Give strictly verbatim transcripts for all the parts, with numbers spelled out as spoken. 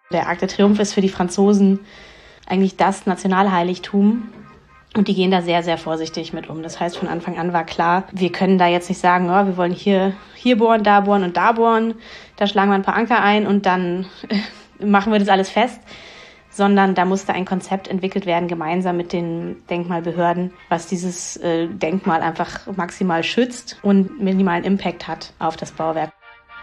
Der Arc de Triomphe ist für die Franzosen eigentlich das Nationalheiligtum. Und die gehen da sehr, sehr vorsichtig mit um. Das heißt, von Anfang an war klar, wir können da jetzt nicht sagen, oh, wir wollen hier, hier bohren, da bohren und da bohren. Da schlagen wir ein paar Anker ein und dann machen wir das alles fest. Sondern da musste ein Konzept entwickelt werden, gemeinsam mit den Denkmalbehörden, was dieses äh, Denkmal einfach maximal schützt und minimalen Impact hat auf das Bauwerk.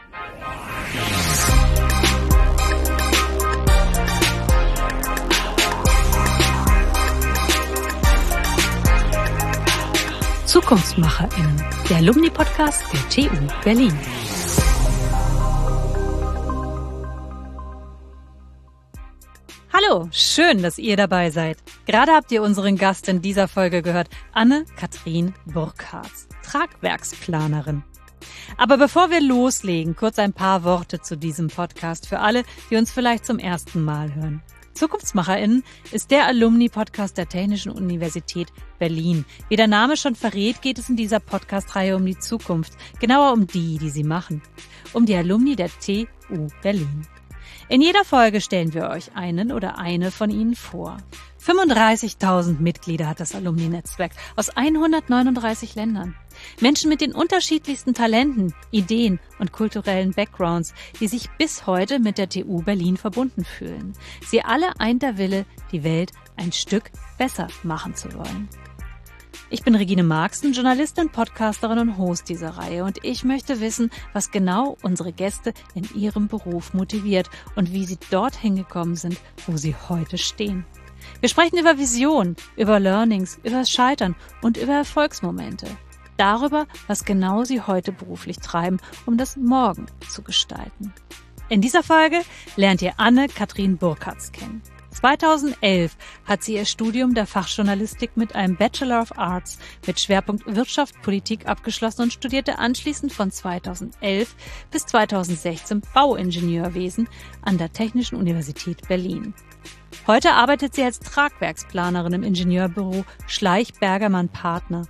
ZukunftsmacherInnen, der Alumni-Podcast der T U Berlin. Hallo, schön, dass ihr dabei seid. Gerade habt ihr unseren Gast in dieser Folge gehört, Anne-Kathrin Burkhardt, Tragwerksplanerin. Aber bevor wir loslegen, kurz ein paar Worte zu diesem Podcast für alle, die uns vielleicht zum ersten Mal hören. ZukunftsmacherInnen ist der Alumni-Podcast der Technischen Universität Berlin. Wie der Name schon verrät, geht es in dieser Podcast-Reihe um die Zukunft, genauer um die, die sie machen, um die Alumni der T U Berlin. In jeder Folge stellen wir euch einen oder eine von ihnen vor. fünfunddreißigtausend Mitglieder hat das Alumni-Netzwerk aus hundertneununddreißig Ländern. Menschen mit den unterschiedlichsten Talenten, Ideen und kulturellen Backgrounds, die sich bis heute mit der T U Berlin verbunden fühlen. Sie alle eint der Wille, die Welt ein Stück besser machen zu wollen. Ich bin Regine Marxen, Journalistin, Podcasterin und Host dieser Reihe und ich möchte wissen, was genau unsere Gäste in ihrem Beruf motiviert und wie sie dorthin gekommen sind, wo sie heute stehen. Wir sprechen über Vision, über Learnings, über das Scheitern und über Erfolgsmomente. Darüber, was genau sie heute beruflich treiben, um das Morgen zu gestalten. In dieser Folge lernt ihr Anne-Kathrin Burkhardt kennen. zweitausendelf hat sie ihr Studium der Fachjournalistik mit einem Bachelor of Arts mit Schwerpunkt Wirtschaft, Politik abgeschlossen und studierte anschließend von zweitausendelf bis zweitausendsechzehn Bauingenieurwesen an der Technischen Universität Berlin. Heute arbeitet sie als Tragwerksplanerin im Ingenieurbüro Schleich-Bergermann Partner.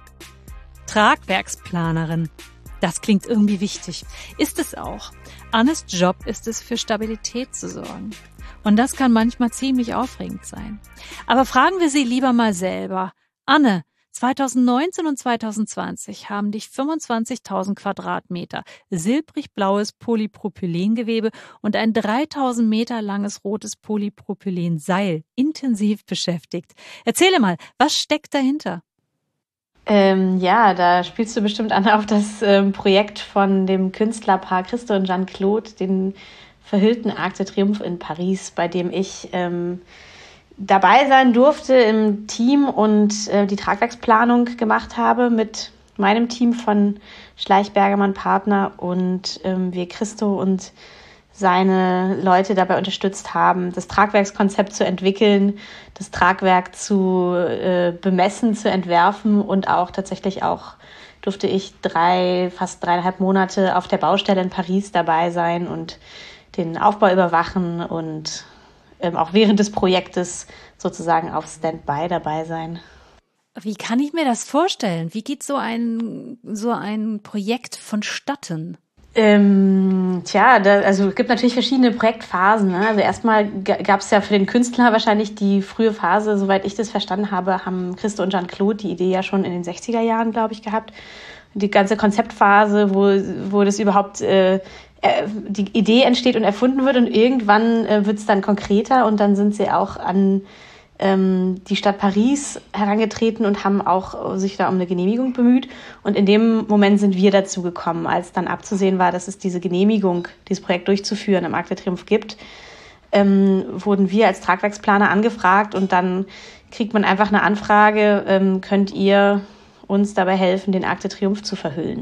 Tragwerksplanerin. Das klingt irgendwie wichtig. Ist es auch. Annes Job ist es, für Stabilität zu sorgen. Und das kann manchmal ziemlich aufregend sein. Aber fragen wir sie lieber mal selber. Anne, zweitausendneunzehn und zweitausendzwanzig haben dich fünfundzwanzigtausend Quadratmeter silbrig-blaues Polypropylengewebe und ein dreitausend Meter langes rotes Polypropylenseil intensiv beschäftigt. Erzähle mal, was steckt dahinter? Ähm, ja, da spielst du bestimmt an auf das ähm, Projekt von dem Künstlerpaar Christo und Jeanne-Claude, den verhüllten Arc de Triomphe in Paris, bei dem ich ähm, dabei sein durfte im Team und äh, die Tragwerksplanung gemacht habe mit meinem Team von Schleich-Bergermann Partner und ähm, wir Christo und seine Leute dabei unterstützt haben, das Tragwerkskonzept zu entwickeln, das Tragwerk zu äh, bemessen, zu entwerfen und auch tatsächlich auch durfte ich drei, fast dreieinhalb Monate auf der Baustelle in Paris dabei sein und den Aufbau überwachen und ähm, auch während des Projektes sozusagen auf Standby dabei sein. Wie kann ich mir das vorstellen? Wie geht so ein, so ein Projekt vonstatten? Ähm, tja, da, also es gibt natürlich verschiedene Projektphasen. Ne? Also erstmal g- gab es ja für den Künstler wahrscheinlich die frühe Phase, soweit ich das verstanden habe, haben Christo und Jeanne-Claude die Idee ja schon in den sechziger Jahren, glaube ich, gehabt. Die ganze Konzeptphase, wo, wo das überhaupt äh, die Idee entsteht und erfunden wird und irgendwann äh, wird es dann konkreter und dann sind sie auch an ähm, die Stadt Paris herangetreten und haben auch sich da um eine Genehmigung bemüht und in dem Moment sind wir dazu gekommen, als dann abzusehen war, dass es diese Genehmigung, dieses Projekt durchzuführen im Arc de Triomphe gibt, ähm, wurden wir als Tragwerksplaner angefragt und dann kriegt man einfach eine Anfrage, ähm, könnt ihr uns dabei helfen, den Arc de Triomphe zu verhüllen.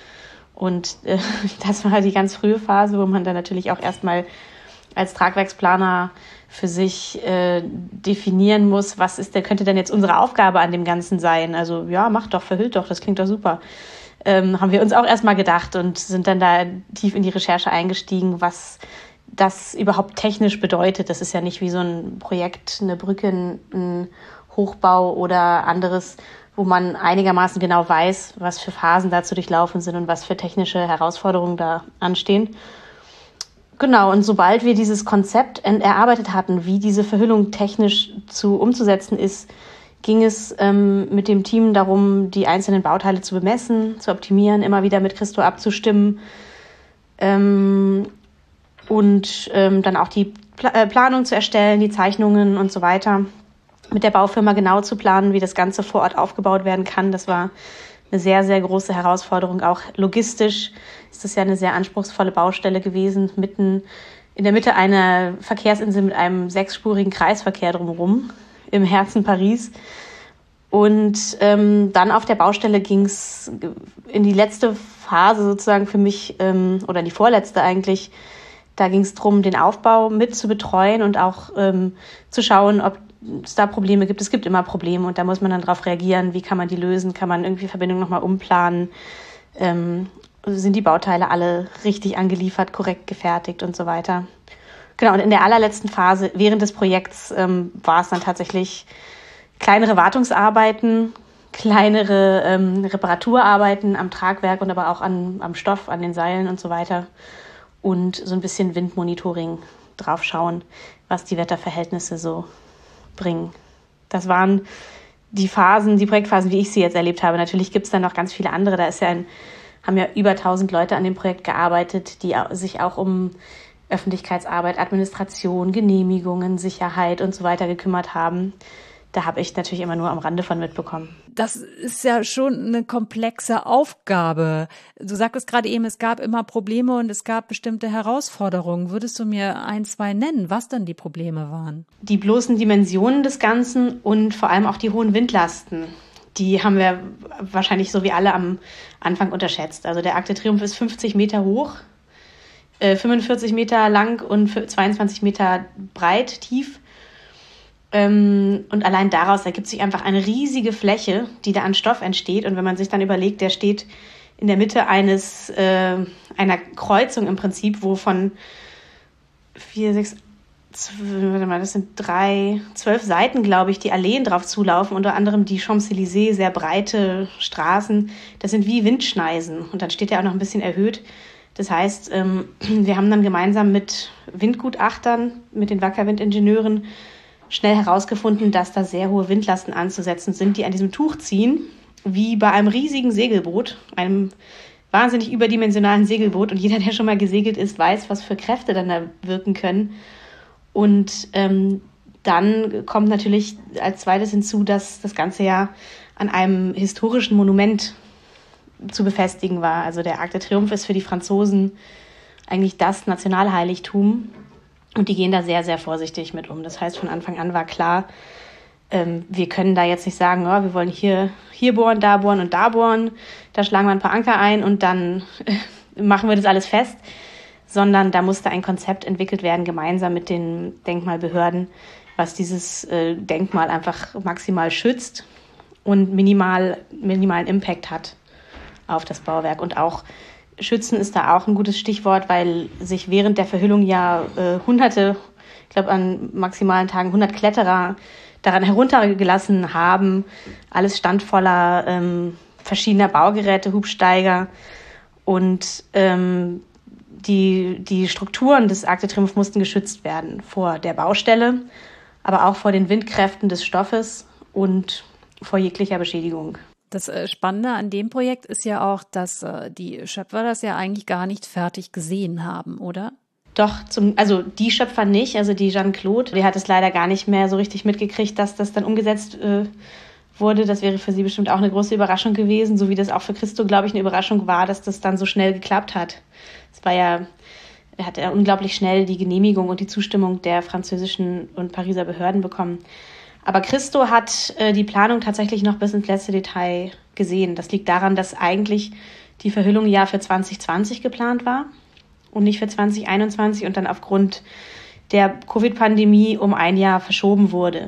Und äh, das war die ganz frühe Phase, wo man dann natürlich auch erstmal als Tragwerksplaner für sich äh, definieren muss, was ist denn, könnte denn jetzt unsere Aufgabe an dem Ganzen sein? Also ja, macht doch, verhüllt doch, das klingt doch super. Ähm, haben wir uns auch erstmal gedacht und sind dann da tief in die Recherche eingestiegen, was das überhaupt technisch bedeutet. Das ist ja nicht wie so ein Projekt, eine Brücke, ein Hochbau oder anderes, wo man einigermaßen genau weiß, was für Phasen da zu durchlaufen sind und was für technische Herausforderungen da anstehen. Genau, und sobald wir dieses Konzept erarbeitet hatten, wie diese Verhüllung technisch zu umzusetzen ist, ging es ähm, mit dem Team darum, die einzelnen Bauteile zu bemessen, zu optimieren, immer wieder mit Christo abzustimmen ähm, und ähm, dann auch die Pla- äh, Planung zu erstellen, die Zeichnungen und so weiter. Mit der Baufirma genau zu planen, wie das Ganze vor Ort aufgebaut werden kann. Das war eine sehr, sehr große Herausforderung. Auch logistisch ist das ja eine sehr anspruchsvolle Baustelle gewesen, mitten in der Mitte einer Verkehrsinsel mit einem sechsspurigen Kreisverkehr drumherum im Herzen Paris. Und ähm, dann auf der Baustelle ging es in die letzte Phase sozusagen für mich, ähm, oder die vorletzte eigentlich. Da ging es darum, den Aufbau mit zu betreuen und auch ähm, zu schauen, ob es da Probleme gibt. Es gibt immer Probleme und da muss man dann darauf reagieren. Wie kann man die lösen? Kann man irgendwie Verbindungen nochmal umplanen? Ähm, sind die Bauteile alle richtig angeliefert, korrekt gefertigt und so weiter? Genau, und in der allerletzten Phase während des Projekts ähm, war es dann tatsächlich kleinere Wartungsarbeiten, kleinere ähm, Reparaturarbeiten am Tragwerk und aber auch an, am Stoff, an den Seilen und so weiter. Und so ein bisschen Windmonitoring drauf schauen, was die Wetterverhältnisse so bringen. Das waren die Phasen, die Projektphasen, wie ich sie jetzt erlebt habe. Natürlich gibt es dann noch ganz viele andere. Da ist ja ein, haben ja über tausend Leute an dem Projekt gearbeitet, die sich auch um Öffentlichkeitsarbeit, Administration, Genehmigungen, Sicherheit und so weiter gekümmert haben. Da habe ich natürlich immer nur am Rande von mitbekommen. Das ist ja schon eine komplexe Aufgabe. Du sagtest gerade eben, es gab immer Probleme und es gab bestimmte Herausforderungen. Würdest du mir ein, zwei nennen, was dann die Probleme waren? Die bloßen Dimensionen des Ganzen und vor allem auch die hohen Windlasten. Die haben wir wahrscheinlich so wie alle am Anfang unterschätzt. Also der Arc de Triomphe ist fünfzig Meter hoch, äh, fünfundvierzig Meter lang und zweiundzwanzig Meter breit, tief. Und allein daraus ergibt sich einfach eine riesige Fläche, die da an Stoff entsteht. Und wenn man sich dann überlegt, der steht in der Mitte eines äh, einer Kreuzung im Prinzip, wo von vier, sechs, zwölf, warte mal, das sind drei, zwölf Seiten, glaube ich, die Alleen drauf zulaufen, unter anderem die Champs-Élysées, sehr breite Straßen. Das sind wie Windschneisen. Und dann steht er auch noch ein bisschen erhöht. Das heißt, ähm, wir haben dann gemeinsam mit Windgutachtern, mit den Wackerwindingenieuren, schnell herausgefunden, dass da sehr hohe Windlasten anzusetzen sind, die an diesem Tuch ziehen, wie bei einem riesigen Segelboot, einem wahnsinnig überdimensionalen Segelboot. Und jeder, der schon mal gesegelt ist, weiß, was für Kräfte dann da wirken können. Und ähm, dann kommt natürlich als zweites hinzu, dass das Ganze ja an einem historischen Monument zu befestigen war. Also der Arc de Triomphe ist für die Franzosen eigentlich das Nationalheiligtum. Und die gehen da sehr, sehr vorsichtig mit um. Das heißt, von Anfang an war klar, ähm, wir können da jetzt nicht sagen, oh, wir wollen hier, hier bohren, da bohren und da bohren, da schlagen wir ein paar Anker ein und dann äh, machen wir das alles fest, sondern da musste ein Konzept entwickelt werden, gemeinsam mit den Denkmalbehörden, was dieses äh, Denkmal einfach maximal schützt und minimal, minimalen Impact hat auf das Bauwerk. Und auch Schützen ist da auch ein gutes Stichwort, weil sich während der Verhüllung ja äh, hunderte, ich glaube an maximalen Tagen hundert Kletterer daran heruntergelassen haben. Alles stand voller ähm, verschiedener Baugeräte, Hubsteiger und ähm, die, die Strukturen des Arc de Triomphe mussten geschützt werden vor der Baustelle, aber auch vor den Windkräften des Stoffes und vor jeglicher Beschädigung. Das Spannende an dem Projekt ist ja auch, dass die Schöpfer das ja eigentlich gar nicht fertig gesehen haben, oder? Doch, zum, also die Schöpfer nicht, also die Jeanne-Claude, die hat es leider gar nicht mehr so richtig mitgekriegt, dass das dann umgesetzt äh, wurde. Das wäre für sie bestimmt auch eine große Überraschung gewesen, so wie das auch für Christo, glaube ich, eine Überraschung war, dass das dann so schnell geklappt hat. Es war ja, er hat ja unglaublich schnell die Genehmigung und die Zustimmung der französischen und Pariser Behörden bekommen. Aber Christo hat äh, die Planung tatsächlich noch bis ins letzte Detail gesehen. Das liegt daran, dass eigentlich die Verhüllung ja für zwanzig zwanzig geplant war und nicht für zwanzig einundzwanzig und dann aufgrund der Covid-Pandemie um ein Jahr verschoben wurde.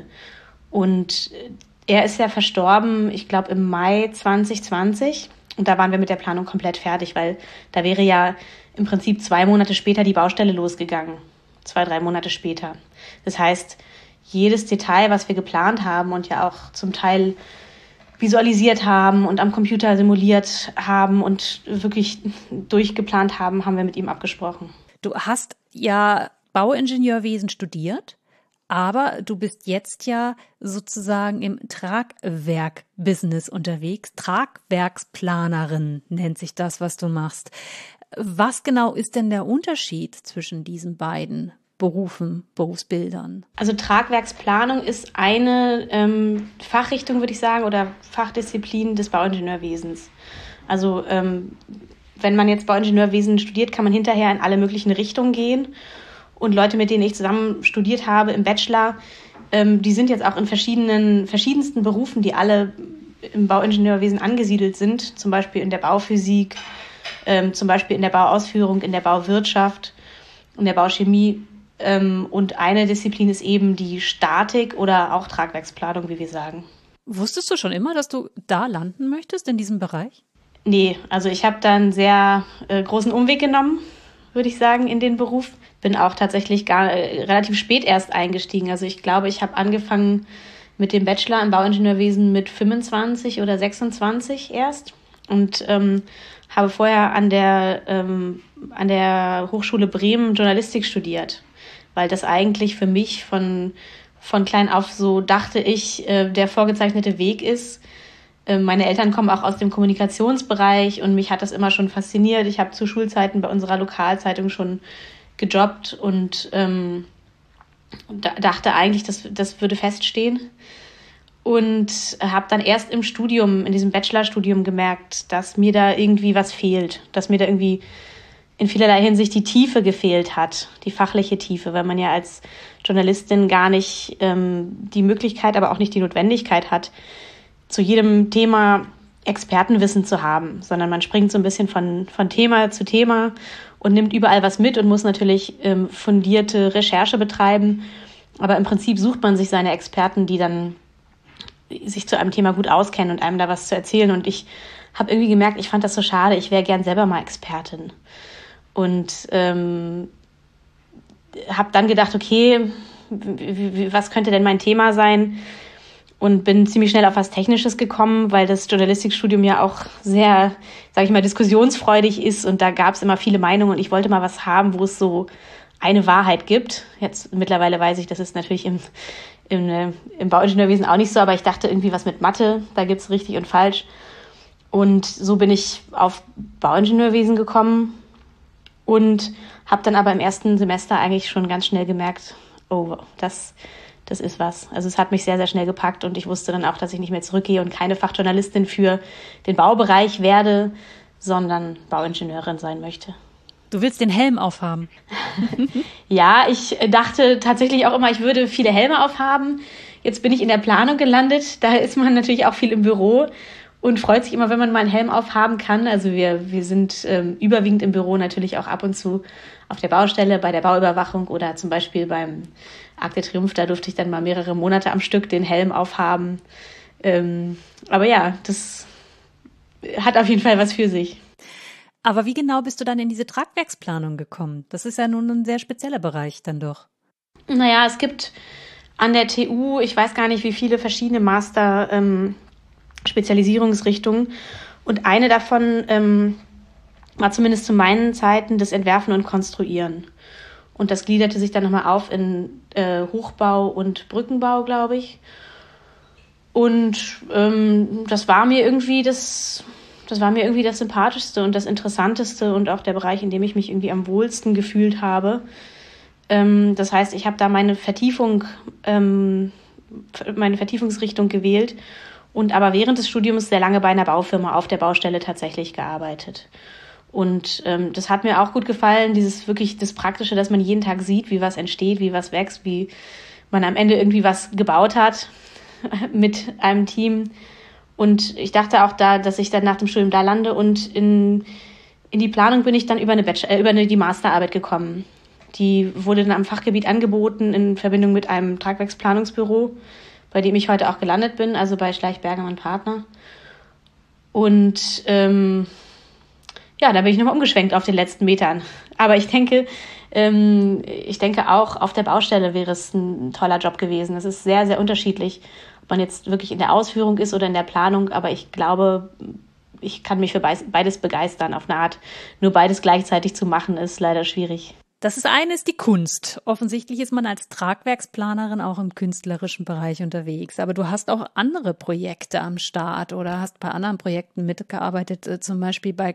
Und er ist ja verstorben, ich glaube, im Mai zwanzig zwanzig. Und da waren wir mit der Planung komplett fertig, weil da wäre ja im Prinzip zwei Monate später die Baustelle losgegangen. Zwei, drei Monate später. Das heißt, jedes Detail, was wir geplant haben und ja auch zum Teil visualisiert haben und am Computer simuliert haben und wirklich durchgeplant haben, haben wir mit ihm abgesprochen. Du hast ja Bauingenieurwesen studiert, aber du bist jetzt ja sozusagen im Tragwerk-Business unterwegs. Tragwerksplanerin nennt sich das, was du machst. Was genau ist denn der Unterschied zwischen diesen beiden Berufen, Berufsbildern? Also Tragwerksplanung ist eine ähm, Fachrichtung, würde ich sagen, oder Fachdisziplin des Bauingenieurwesens. Also ähm, wenn man jetzt Bauingenieurwesen studiert, kann man hinterher in alle möglichen Richtungen gehen. Und Leute, mit denen ich zusammen studiert habe im Bachelor, ähm, die sind jetzt auch in verschiedenen, verschiedensten Berufen, die alle im Bauingenieurwesen angesiedelt sind. Zum Beispiel in der Bauphysik, ähm, zum Beispiel in der Bauausführung, in der Bauwirtschaft, in der Bauchemie. Ähm, und eine Disziplin ist eben die Statik oder auch Tragwerksplanung, wie wir sagen. Wusstest du schon immer, dass du da landen möchtest, in diesem Bereich? Nee, also ich habe da einen sehr äh, großen Umweg genommen, würde ich sagen, in den Beruf. Bin auch tatsächlich gar, äh, relativ spät erst eingestiegen. Also ich glaube, ich habe angefangen mit dem Bachelor im Bauingenieurwesen mit fünfundzwanzig oder sechsundzwanzig erst und ähm, habe vorher an der, ähm, an der Hochschule Bremen Journalistik studiert, weil das eigentlich für mich von, von klein auf, so dachte ich, äh, der vorgezeichnete Weg ist. Äh, meine Eltern kommen auch aus dem Kommunikationsbereich und mich hat das immer schon fasziniert. Ich habe zu Schulzeiten bei unserer Lokalzeitung schon gejobbt und ähm, da, dachte eigentlich, das, das würde feststehen. Und habe dann erst im Studium, in diesem Bachelorstudium gemerkt, dass mir da irgendwie was fehlt, dass mir da irgendwie in vielerlei Hinsicht die Tiefe gefehlt hat, die fachliche Tiefe, weil man ja als Journalistin gar nicht ähm, die Möglichkeit, aber auch nicht die Notwendigkeit hat, zu jedem Thema Expertenwissen zu haben, sondern man springt so ein bisschen von, von Thema zu Thema und nimmt überall was mit und muss natürlich ähm, fundierte Recherche betreiben. Aber im Prinzip sucht man sich seine Experten, die dann sich zu einem Thema gut auskennen und einem da was zu erzählen. Und ich habe irgendwie gemerkt, ich fand das so schade, ich wäre gern selber mal Expertin. Und ähm, habe dann gedacht, okay, was könnte denn mein Thema sein? Und bin ziemlich schnell auf was Technisches gekommen, weil das Journalistikstudium ja auch sehr, sage ich mal, diskussionsfreudig ist. Und da gab es immer viele Meinungen und ich wollte mal was haben, wo es so eine Wahrheit gibt. Jetzt mittlerweile weiß ich, das ist natürlich im, im, im Bauingenieurwesen auch nicht so, aber ich dachte irgendwie was mit Mathe, da gibt es richtig und falsch. Und so bin ich auf Bauingenieurwesen gekommen und habe dann aber im ersten Semester eigentlich schon ganz schnell gemerkt, oh, das... Das ist was. Also es hat mich sehr, sehr schnell gepackt und ich wusste dann auch, dass ich nicht mehr zurückgehe und keine Fachjournalistin für den Baubereich werde, sondern Bauingenieurin sein möchte. Du willst den Helm aufhaben? Ja, ich dachte tatsächlich auch immer, ich würde viele Helme aufhaben. Jetzt bin ich in der Planung gelandet. Da ist man natürlich auch viel im Büro und freut sich immer, wenn man mal einen Helm aufhaben kann. Also wir, wir sind ähm, überwiegend im Büro, natürlich auch ab und zu auf der Baustelle, bei der Bauüberwachung oder zum Beispiel beim Arc de Triomphe, da durfte ich dann mal mehrere Monate am Stück den Helm aufhaben. Ähm, aber ja, das hat auf jeden Fall was für sich. Aber wie genau bist du dann in diese Tragwerksplanung gekommen? Das ist ja nun ein sehr spezieller Bereich dann doch. Naja, es gibt an der T U, ich weiß gar nicht, wie viele verschiedene Master-Spezialisierungsrichtungen. Ähm, und eine davon ähm, war zumindest zu meinen Zeiten das Entwerfen und Konstruieren. Und das gliederte sich dann nochmal auf in äh, Hochbau und Brückenbau, glaube ich. Und ähm, das war mir irgendwie das, das war mir irgendwie das Sympathischste und das Interessanteste und auch der Bereich, in dem ich mich irgendwie am wohlsten gefühlt habe. Ähm, das heißt, ich habe da meine Vertiefung, ähm, meine Vertiefungsrichtung gewählt und aber während des Studiums sehr lange bei einer Baufirma auf der Baustelle tatsächlich gearbeitet. Und ähm, das hat mir auch gut gefallen, dieses wirklich das Praktische, dass man jeden Tag sieht, wie was entsteht, wie was wächst, wie man am Ende irgendwie was gebaut hat mit einem Team. Und ich dachte auch da, dass ich dann nach dem Studium da lande und in, in die Planung bin ich dann über eine Bachelor, äh, über eine, die Masterarbeit gekommen. Die wurde dann am Fachgebiet angeboten in Verbindung mit einem Tragwerksplanungsbüro, bei dem ich heute auch gelandet bin, also bei Schleich Bergmann und Partner. Und ähm, ja, da bin ich nochmal umgeschwenkt auf den letzten Metern. Aber ich denke, ähm, ich denke auch, auf der Baustelle wäre es ein toller Job gewesen. Es ist sehr, sehr unterschiedlich, ob man jetzt wirklich in der Ausführung ist oder in der Planung. Aber ich glaube, ich kann mich für beides begeistern auf eine Art. Nur beides gleichzeitig zu machen, ist leider schwierig. Das ist eine, ist die Kunst. Offensichtlich ist man als Tragwerksplanerin auch im künstlerischen Bereich unterwegs. Aber du hast auch andere Projekte am Start oder hast bei anderen Projekten mitgearbeitet, zum Beispiel bei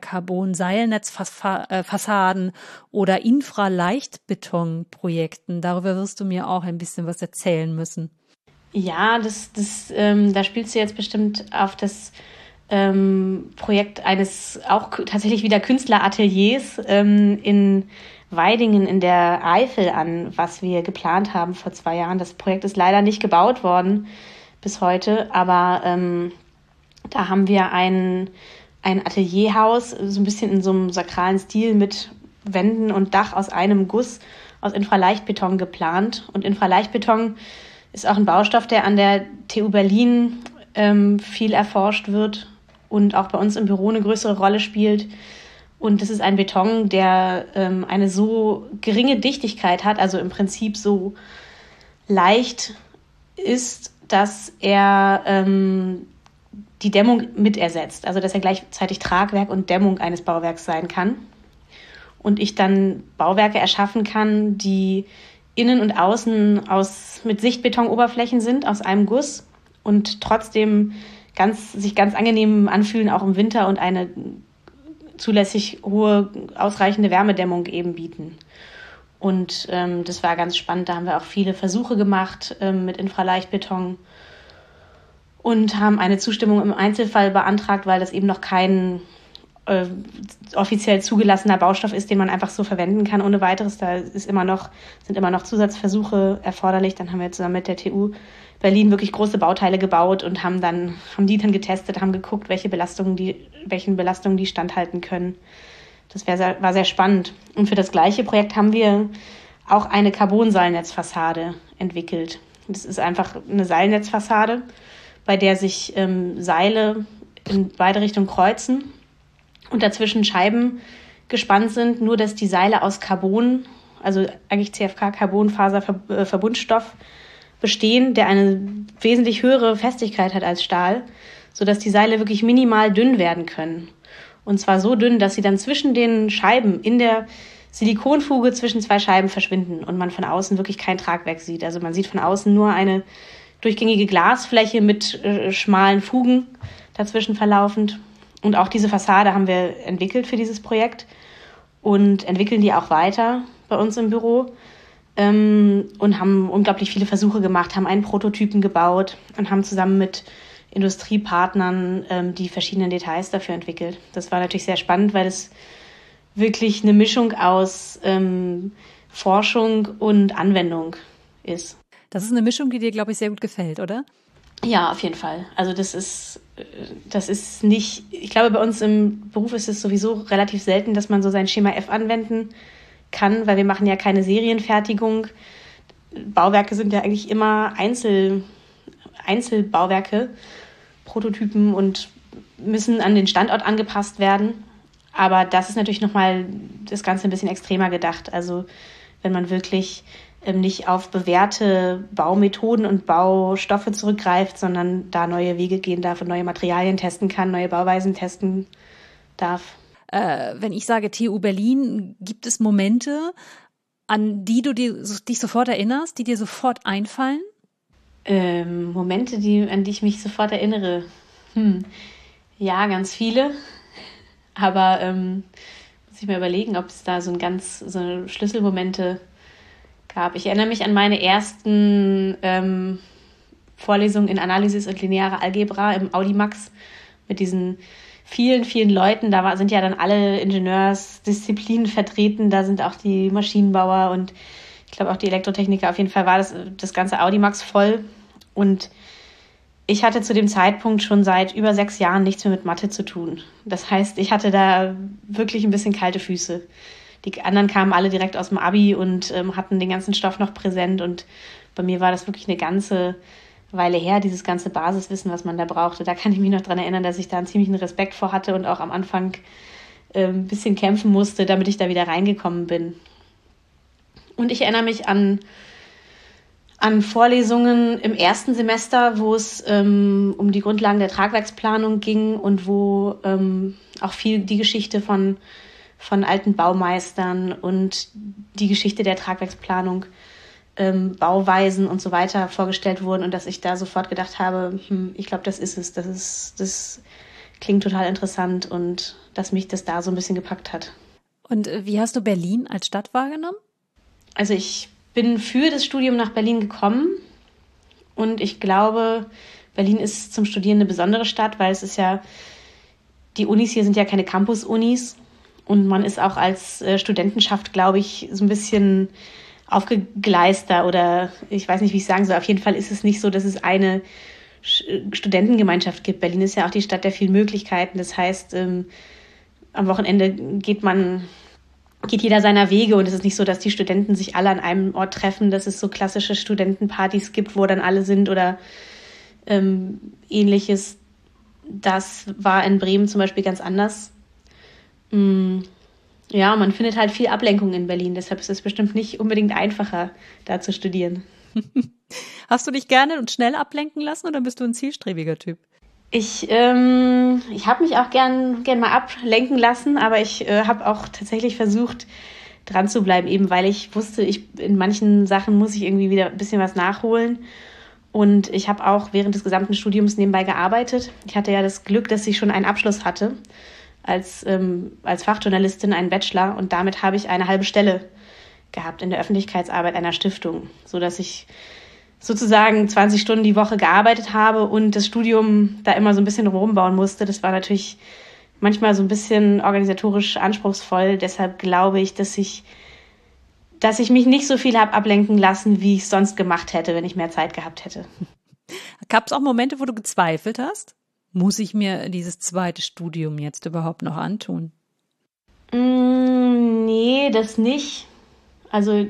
Carbon-Seilnetzfassaden oder Infraleichtbeton-Projekten. Darüber wirst du mir auch ein bisschen was erzählen müssen. Ja, das, das, ähm, da spielst du jetzt bestimmt auf das ähm, Projekt eines auch tatsächlich wieder Künstlerateliers ähm, in Weidingen in der Eifel an, was wir geplant haben vor zwei Jahren. Das Projekt ist leider nicht gebaut worden bis heute, aber ähm, da haben wir ein, ein Atelierhaus, so ein bisschen in so einem sakralen Stil mit Wänden und Dach aus einem Guss aus Infraleichtbeton geplant. Und Infraleichtbeton ist auch ein Baustoff, der an der T U Berlin ähm, viel erforscht wird und auch bei uns im Büro eine größere Rolle spielt. Und das ist ein Beton, der ähm, eine so geringe Dichtigkeit hat, also im Prinzip so leicht ist, dass er ähm, die Dämmung mit ersetzt. Also dass er gleichzeitig Tragwerk und Dämmung eines Bauwerks sein kann. Und ich dann Bauwerke erschaffen kann, die innen und außen aus, mit Sichtbetonoberflächen sind, aus einem Guss und trotzdem ganz, sich ganz angenehm anfühlen, auch im Winter und eine zulässig hohe, ausreichende Wärmedämmung eben bieten. Und ähm, das war ganz spannend. Da haben wir auch viele Versuche gemacht ähm, mit Infraleichtbeton und haben eine Zustimmung im Einzelfall beantragt, weil das eben noch kein äh, offiziell zugelassener Baustoff ist, den man einfach so verwenden kann ohne weiteres. Da ist immer noch, sind immer noch Zusatzversuche erforderlich. Dann haben wir zusammen mit der T U Berlin wirklich große Bauteile gebaut und haben dann haben die dann getestet, haben geguckt, welche Belastungen die, welchen Belastungen die standhalten können. Das wär sehr, war sehr spannend. Und für das gleiche Projekt haben wir auch eine Carbon-Seilnetzfassade entwickelt. Das ist einfach eine Seilnetzfassade, bei der sich ähm, Seile in beide Richtungen kreuzen und dazwischen Scheiben gespannt sind, nur dass die Seile aus Carbon, also eigentlich C F K, Carbonfaserverbundstoff, bestehen, der eine wesentlich höhere Festigkeit hat als Stahl, sodass die Seile wirklich minimal dünn werden können. Und zwar so dünn, dass sie dann zwischen den Scheiben in der Silikonfuge zwischen zwei Scheiben verschwinden und man von außen wirklich kein Tragwerk sieht. Also man sieht von außen nur eine durchgängige Glasfläche mit äh, schmalen Fugen dazwischen verlaufend. Und auch diese Fassade haben wir entwickelt für dieses Projekt und entwickeln die auch weiter bei uns im Büro. Ähm, und haben unglaublich viele Versuche gemacht, haben einen Prototypen gebaut und haben zusammen mit Industriepartnern ähm, die verschiedenen Details dafür entwickelt. Das war natürlich sehr spannend, weil es wirklich eine Mischung aus ähm, Forschung und Anwendung ist. Das ist eine Mischung, die dir, glaube ich, sehr gut gefällt, oder? Ja, auf jeden Fall. Also das ist, das ist nicht, ich glaube, bei uns im Beruf ist es sowieso relativ selten, dass man so sein Schema F anwenden kann, weil wir machen ja keine Serienfertigung. Bauwerke sind ja eigentlich immer Einzel, Einzelbauwerke, Prototypen und müssen an den Standort angepasst werden. Aber das ist natürlich nochmal das Ganze ein bisschen extremer gedacht. Also wenn man wirklich ähm, nicht auf bewährte Baumethoden und Baustoffe zurückgreift, sondern da neue Wege gehen darf und neue Materialien testen kann, neue Bauweisen testen darf. Äh, wenn ich sage T U Berlin, gibt es Momente, an die du dir, dich sofort erinnerst, die dir sofort einfallen? Ähm, Momente, die, an die ich mich sofort erinnere. Hm. Ja, ganz viele. Aber ähm, muss ich mir überlegen, ob es da so ein ganz so Schlüsselmomente gab. Ich erinnere mich an meine ersten ähm, Vorlesungen in Analysis und lineare Algebra im Audimax mit diesen vielen, vielen Leuten. Da war, sind ja dann alle Ingenieursdisziplinen vertreten. Da sind auch die Maschinenbauer und ich glaube auch die Elektrotechniker. Auf jeden Fall war das, das ganze Audimax voll. Und ich hatte zu dem Zeitpunkt schon seit über sechs Jahren nichts mehr mit Mathe zu tun. Das heißt, ich hatte da wirklich ein bisschen kalte Füße. Die anderen kamen alle direkt aus dem Abi und ähm, hatten den ganzen Stoff noch präsent. Und bei mir war das wirklich eine ganze Weile her, dieses ganze Basiswissen, was man da brauchte. Da kann ich mich noch dran erinnern, dass ich da einen ziemlichen Respekt vor hatte und auch am Anfang äh, ein bisschen kämpfen musste, damit ich da wieder reingekommen bin. Und ich erinnere mich an, an Vorlesungen im ersten Semester, wo es ähm, um die Grundlagen der Tragwerksplanung ging und wo ähm, auch viel die Geschichte von, von alten Baumeistern und die Geschichte der Tragwerksplanung, ähm, Bauweisen und so weiter vorgestellt wurden und dass ich da sofort gedacht habe, hm, ich glaube, das ist es, das ist, das klingt total interessant und dass mich das da so ein bisschen gepackt hat. Und wie hast du Berlin als Stadt wahrgenommen? Also ich bin für das Studium nach Berlin gekommen und ich glaube, Berlin ist zum Studieren eine besondere Stadt, weil es ist ja, die Unis hier sind ja keine Campus-Unis und man ist auch als äh, Studentenschaft, glaube ich, so ein bisschen aufgegleister oder ich weiß nicht, wie ich sagen soll. Auf jeden Fall ist es nicht so, dass es eine Studentengemeinschaft gibt. Berlin ist ja auch die Stadt der vielen Möglichkeiten. Das heißt, ähm, am Wochenende geht man, geht jeder seiner Wege und es ist nicht so, dass die Studenten sich alle an einem Ort treffen, dass es so klassische Studentenpartys gibt, wo dann alle sind oder ähm, ähnliches. Das war in Bremen zum Beispiel ganz anders. Mm, ja, man findet halt viel Ablenkung in Berlin, deshalb ist es bestimmt nicht unbedingt einfacher, da zu studieren. Hast du dich gerne und schnell ablenken lassen oder bist du ein zielstrebiger Typ? Ich, ähm, ich habe mich auch gern, gern mal ablenken lassen, aber ich äh, habe auch tatsächlich versucht, dran zu bleiben, eben weil ich wusste, ich in manchen Sachen muss ich irgendwie wieder ein bisschen was nachholen. Und ich habe auch während des gesamten Studiums nebenbei gearbeitet. Ich hatte ja das Glück, dass ich schon einen Abschluss hatte als, ähm, als Fachjournalistin, einen Bachelor. Und damit habe ich eine halbe Stelle gehabt in der Öffentlichkeitsarbeit einer Stiftung, sodass ich sozusagen zwanzig Stunden die Woche gearbeitet habe und das Studium da immer so ein bisschen rumbauen musste. Das war natürlich manchmal so ein bisschen organisatorisch anspruchsvoll. Deshalb glaube ich, dass ich, dass ich mich nicht so viel habe ablenken lassen, wie ich es sonst gemacht hätte, wenn ich mehr Zeit gehabt hätte. Gab es auch Momente, wo du gezweifelt hast? Muss ich mir dieses zweite Studium jetzt überhaupt noch antun? Mm, nee, das nicht. Also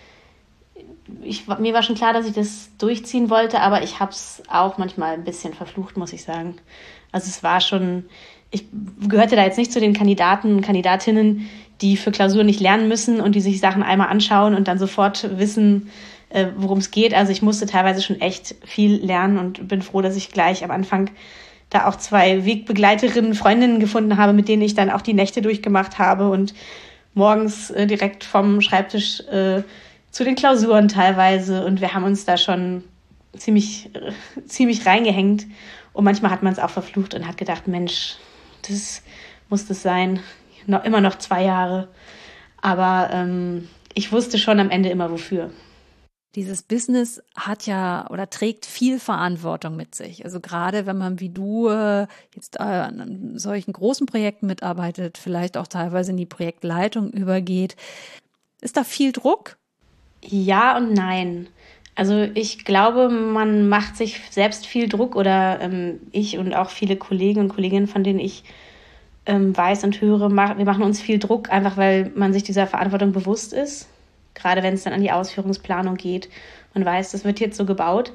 ich, mir war schon klar, dass ich das durchziehen wollte, aber ich habe es auch manchmal ein bisschen verflucht, muss ich sagen. Also es war schon, ich gehörte da jetzt nicht zu den Kandidaten und Kandidatinnen, die für Klausuren nicht lernen müssen und die sich Sachen einmal anschauen und dann sofort wissen, äh, worum es geht. Also ich musste teilweise schon echt viel lernen und bin froh, dass ich gleich am Anfang da auch zwei Wegbegleiterinnen, Freundinnen gefunden habe, mit denen ich dann auch die Nächte durchgemacht habe und morgens äh, direkt vom Schreibtisch äh, zu den Klausuren teilweise. Und wir haben uns da schon ziemlich, äh, ziemlich reingehängt. Und manchmal hat man es auch verflucht und hat gedacht, Mensch, das muss das sein. Noch, immer noch zwei Jahre. Aber ähm, ich wusste schon am Ende immer, wofür. Dieses Business hat ja oder trägt viel Verantwortung mit sich. Also gerade wenn man wie du äh, jetzt äh, an solchen großen Projekten mitarbeitet, vielleicht auch teilweise in die Projektleitung übergeht. Ist da viel Druck? Ja und nein. Also ich glaube, man macht sich selbst viel Druck oder ähm, ich und auch viele Kollegen und Kolleginnen, von denen ich ähm, weiß und höre, mach, wir machen uns viel Druck, einfach weil man sich dieser Verantwortung bewusst ist. Gerade wenn es dann an die Ausführungsplanung geht. Man weiß, das wird jetzt so gebaut.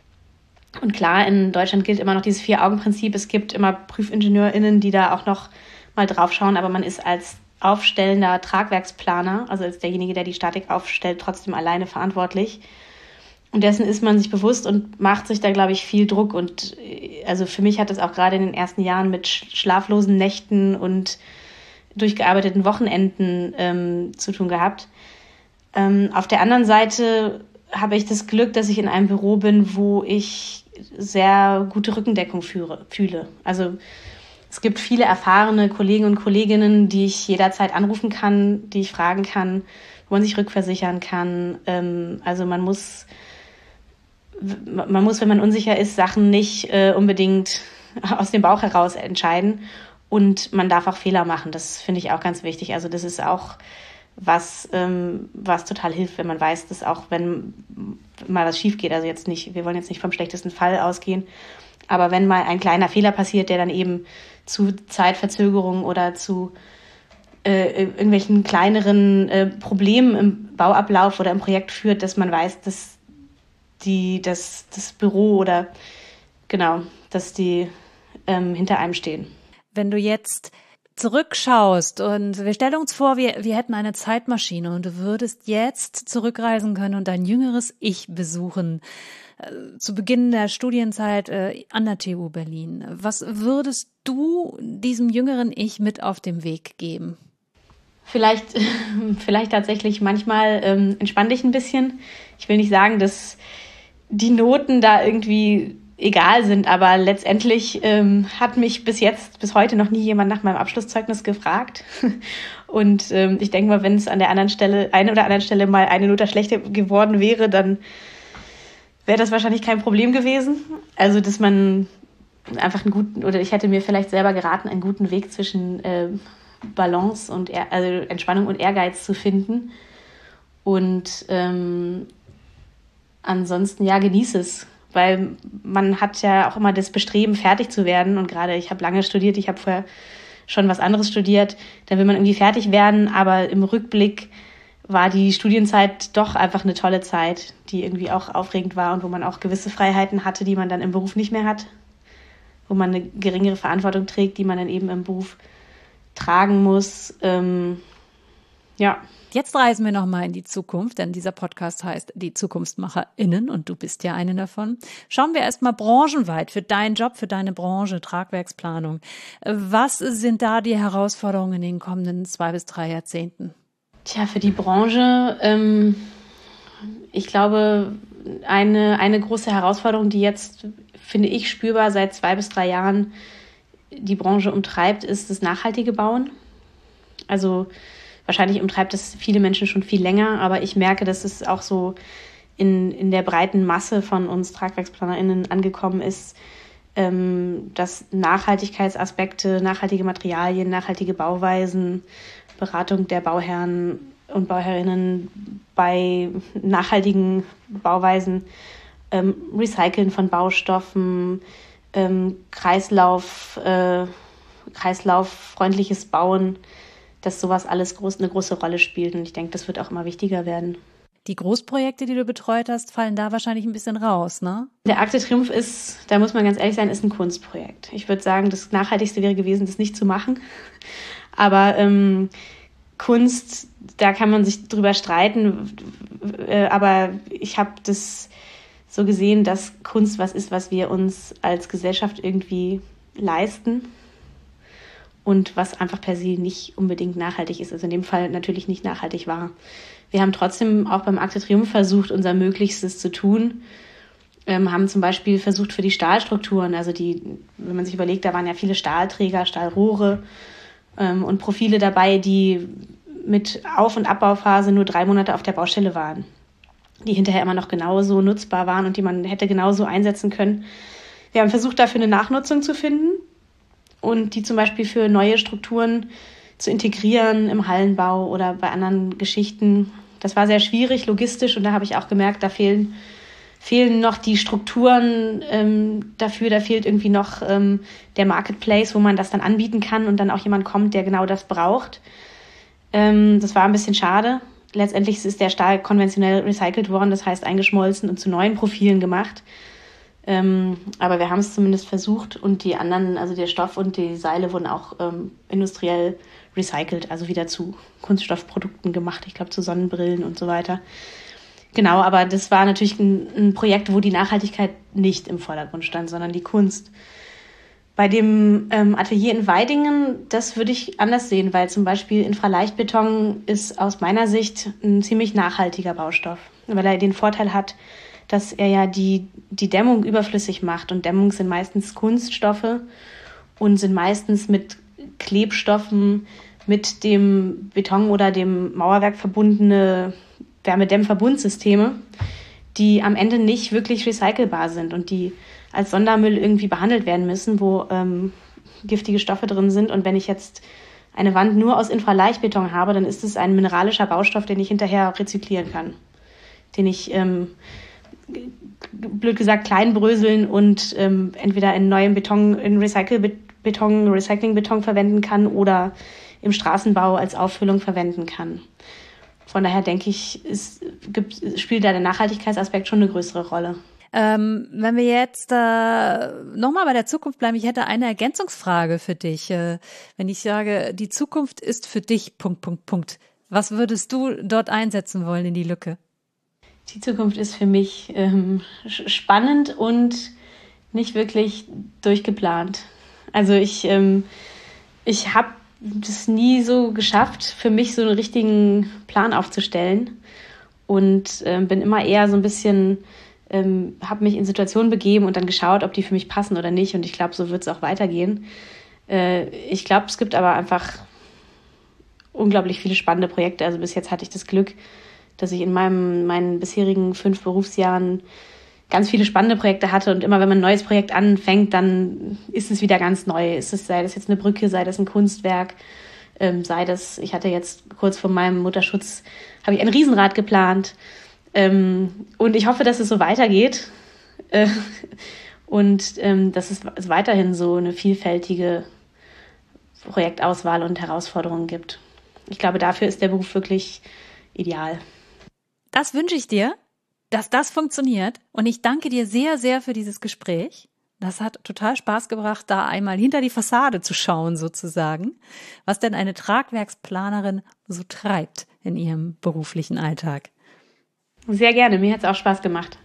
Und klar, in Deutschland gilt immer noch dieses Vier-Augen-Prinzip. Es gibt immer PrüfingenieurInnen, die da auch noch mal drauf schauen. Aber man ist als aufstellender Tragwerksplaner, also als derjenige, der die Statik aufstellt, trotzdem alleine verantwortlich. Und dessen ist man sich bewusst und macht sich da, glaube ich, viel Druck. Und also für mich hat das auch gerade in den ersten Jahren mit schlaflosen Nächten und durchgearbeiteten Wochenenden ähm, zu tun gehabt. Ähm, auf der anderen Seite habe ich das Glück, dass ich in einem Büro bin, wo ich sehr gute Rückendeckung führe, fühle. Also es gibt viele erfahrene Kollegen und Kolleginnen, die ich jederzeit anrufen kann, die ich fragen kann, wo man sich rückversichern kann. Ähm, also man muss, man muss, wenn man unsicher ist, Sachen nicht äh, unbedingt aus dem Bauch heraus entscheiden. Und man darf auch Fehler machen. Das finde ich auch ganz wichtig. Also das ist auch was, ähm, was total hilft, wenn man weiß, dass auch wenn mal was schief geht, also jetzt nicht, wir wollen jetzt nicht vom schlechtesten Fall ausgehen, aber wenn mal ein kleiner Fehler passiert, der dann eben zu Zeitverzögerungen oder zu äh, irgendwelchen kleineren äh, Problemen im Bauablauf oder im Projekt führt, dass man weiß, dass die, dass das Büro oder genau, dass die ähm, hinter einem stehen. Wenn du jetzt zurückschaust und wir stellen uns vor, wir, wir hätten eine Zeitmaschine und du würdest jetzt zurückreisen können und dein jüngeres Ich besuchen, äh, zu Beginn der Studienzeit äh, an der T U Berlin. Was würdest du diesem jüngeren Ich mit auf den Weg geben? Vielleicht, vielleicht tatsächlich manchmal ähm, entspann dich ein bisschen. Ich will nicht sagen, dass die Noten da irgendwie egal sind, aber letztendlich ähm, hat mich bis jetzt, bis heute noch nie jemand nach meinem Abschlusszeugnis gefragt. Und ähm, ich denke mal, wenn es an der anderen Stelle, eine oder anderen Stelle mal eine Note schlechter geworden wäre, dann wäre das wahrscheinlich kein Problem gewesen. Also, dass man einfach einen guten, oder ich hätte mir vielleicht selber geraten, einen guten Weg zwischen äh, Balance und Ehr- also Entspannung und Ehrgeiz zu finden. Und ähm, ansonsten, ja, genieße es. Weil man hat ja auch immer das Bestreben, fertig zu werden. Und gerade ich habe lange studiert, ich habe vorher schon was anderes studiert. Da will man irgendwie fertig werden. Aber im Rückblick war die Studienzeit doch einfach eine tolle Zeit, die irgendwie auch aufregend war und wo man auch gewisse Freiheiten hatte, die man dann im Beruf nicht mehr hat. Wo man eine geringere Verantwortung trägt, die man dann eben im Beruf tragen muss. Ähm, ja. Jetzt reisen wir nochmal in die Zukunft, denn dieser Podcast heißt Die ZukunftsmacherInnen und du bist ja eine davon. Schauen wir erstmal branchenweit für deinen Job, für deine Branche, Tragwerksplanung. Was sind da die Herausforderungen in den kommenden zwei bis drei Jahrzehnten? Tja, für die Branche, ähm, ich glaube, eine, eine große Herausforderung, die jetzt, finde ich, spürbar seit zwei bis drei Jahren die Branche umtreibt, ist das nachhaltige Bauen. Also wahrscheinlich umtreibt es viele Menschen schon viel länger, aber ich merke, dass es auch so in, in der breiten Masse von uns TragwerksplanerInnen angekommen ist, ähm, dass Nachhaltigkeitsaspekte, nachhaltige Materialien, nachhaltige Bauweisen, Beratung der Bauherren und Bauherrinnen bei nachhaltigen Bauweisen, ähm, Recyceln von Baustoffen, ähm, Kreislauf, äh, kreislauffreundliches Bauen, dass sowas alles groß, eine große Rolle spielt. Und ich denke, das wird auch immer wichtiger werden. Die Großprojekte, die du betreut hast, fallen da wahrscheinlich ein bisschen raus, ne? Der Arc de Triomphe ist, da muss man ganz ehrlich sein, ist ein Kunstprojekt. Ich würde sagen, das Nachhaltigste wäre gewesen, das nicht zu machen. Aber ähm, Kunst, da kann man sich drüber streiten. Äh, aber ich habe das so gesehen, dass Kunst was ist, was wir uns als Gesellschaft irgendwie leisten. Und was einfach per se nicht unbedingt nachhaltig ist. Also in dem Fall natürlich nicht nachhaltig war. Wir haben trotzdem auch beim Arc de Triomphe versucht, unser Möglichstes zu tun. Ähm, haben zum Beispiel versucht für die Stahlstrukturen, also die, wenn man sich überlegt, da waren ja viele Stahlträger, Stahlrohre ähm, und Profile dabei, die mit Auf- und Abbauphase nur drei Monate auf der Baustelle waren. Die hinterher immer noch genauso nutzbar waren und die man hätte genauso einsetzen können. Wir haben versucht, dafür eine Nachnutzung zu finden. Und die zum Beispiel für neue Strukturen zu integrieren im Hallenbau oder bei anderen Geschichten. Das war sehr schwierig, logistisch. Und da habe ich auch gemerkt, da fehlen, fehlen noch die Strukturen ähm, dafür. Da fehlt irgendwie noch ähm, der Marketplace, wo man das dann anbieten kann und dann auch jemand kommt, der genau das braucht. Ähm, das war ein bisschen schade. Letztendlich ist der Stahl konventionell recycelt worden, das heißt eingeschmolzen und zu neuen Profilen gemacht. Ähm, aber wir haben es zumindest versucht und die anderen, also der Stoff und die Seile wurden auch ähm, industriell recycelt, also wieder zu Kunststoffprodukten gemacht, ich glaube zu Sonnenbrillen und so weiter. Genau, aber das war natürlich ein, ein Projekt, wo die Nachhaltigkeit nicht im Vordergrund stand, sondern die Kunst. Bei dem ähm, Atelier in Weidingen, das würde ich anders sehen, weil zum Beispiel Infraleichtbeton ist aus meiner Sicht ein ziemlich nachhaltiger Baustoff, weil er den Vorteil hat, dass er ja die, die Dämmung überflüssig macht. Und Dämmung sind meistens Kunststoffe und sind meistens mit Klebstoffen, mit dem Beton oder dem Mauerwerk verbundene Wärmedämmverbundsysteme, die am Ende nicht wirklich recycelbar sind und die als Sondermüll irgendwie behandelt werden müssen, wo ähm, giftige Stoffe drin sind. Und wenn ich jetzt eine Wand nur aus Infraleichtbeton habe, dann ist es ein mineralischer Baustoff, den ich hinterher rezyklieren kann, den ich ähm, blöd gesagt klein bröseln und ähm, entweder in neuen Beton, in Recycelbeton, Recyclingbeton verwenden kann oder im Straßenbau als Auffüllung verwenden kann. Von daher denke ich, es gibt, spielt da der Nachhaltigkeitsaspekt schon eine größere Rolle. Ähm, wenn wir jetzt äh, nochmal bei der Zukunft bleiben, ich hätte eine Ergänzungsfrage für dich. Äh, wenn ich sage, die Zukunft ist für dich, Punkt, Punkt, Punkt. Was würdest du dort einsetzen wollen in die Lücke? Die Zukunft ist für mich ähm, spannend und nicht wirklich durchgeplant. Also ich, ähm, ich habe das nie so geschafft, für mich so einen richtigen Plan aufzustellen und äh, bin immer eher so ein bisschen, ähm, habe mich in Situationen begeben und dann geschaut, ob die für mich passen oder nicht. Und ich glaube, so wird es auch weitergehen. Äh, ich glaube, es gibt aber einfach unglaublich viele spannende Projekte. Also bis jetzt hatte ich das Glück, dass ich in meinem, meinen bisherigen fünf Berufsjahren ganz viele spannende Projekte hatte. Und immer wenn man ein neues Projekt anfängt, dann ist es wieder ganz neu. Ist es, sei das jetzt eine Brücke, sei das ein Kunstwerk, ähm, sei das, ich hatte jetzt kurz vor meinem Mutterschutz, habe ich ein Riesenrad geplant. Ähm, und ich hoffe, dass es so weitergeht. Äh, und ähm, dass es weiterhin so eine vielfältige Projektauswahl und Herausforderungen gibt. Ich glaube, dafür ist der Beruf wirklich ideal. Das wünsche ich dir, dass das funktioniert. Und ich danke dir sehr, sehr für dieses Gespräch. Das hat total Spaß gebracht, da einmal hinter die Fassade zu schauen, sozusagen, was denn eine Tragwerksplanerin so treibt in ihrem beruflichen Alltag. Sehr gerne, mir hat es auch Spaß gemacht.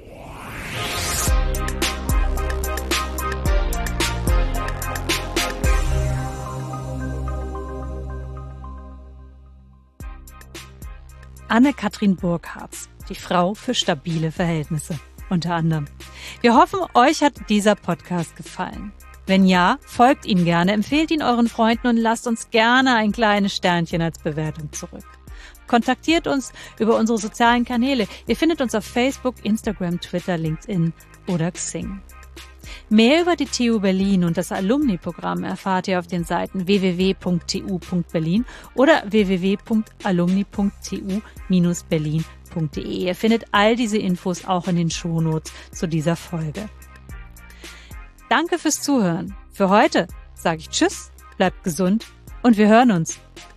Anne-Kathrin Burkhardt, die Frau für stabile Verhältnisse, unter anderem. Wir hoffen, euch hat dieser Podcast gefallen. Wenn ja, folgt ihm gerne, empfehlt ihn euren Freunden und lasst uns gerne ein kleines Sternchen als Bewertung zurück. Kontaktiert uns über unsere sozialen Kanäle. Ihr findet uns auf Facebook, Instagram, Twitter, LinkedIn oder Xing. Mehr über die T U Berlin und das Alumni-Programm erfahrt ihr auf den Seiten w w w punkt t u punkt berlin oder w w w punkt alumni punkt t u bindestrich berlin punkt d e. Ihr findet all diese Infos auch in den Shownotes zu dieser Folge. Danke fürs Zuhören. Für heute sage ich Tschüss, bleibt gesund und wir hören uns.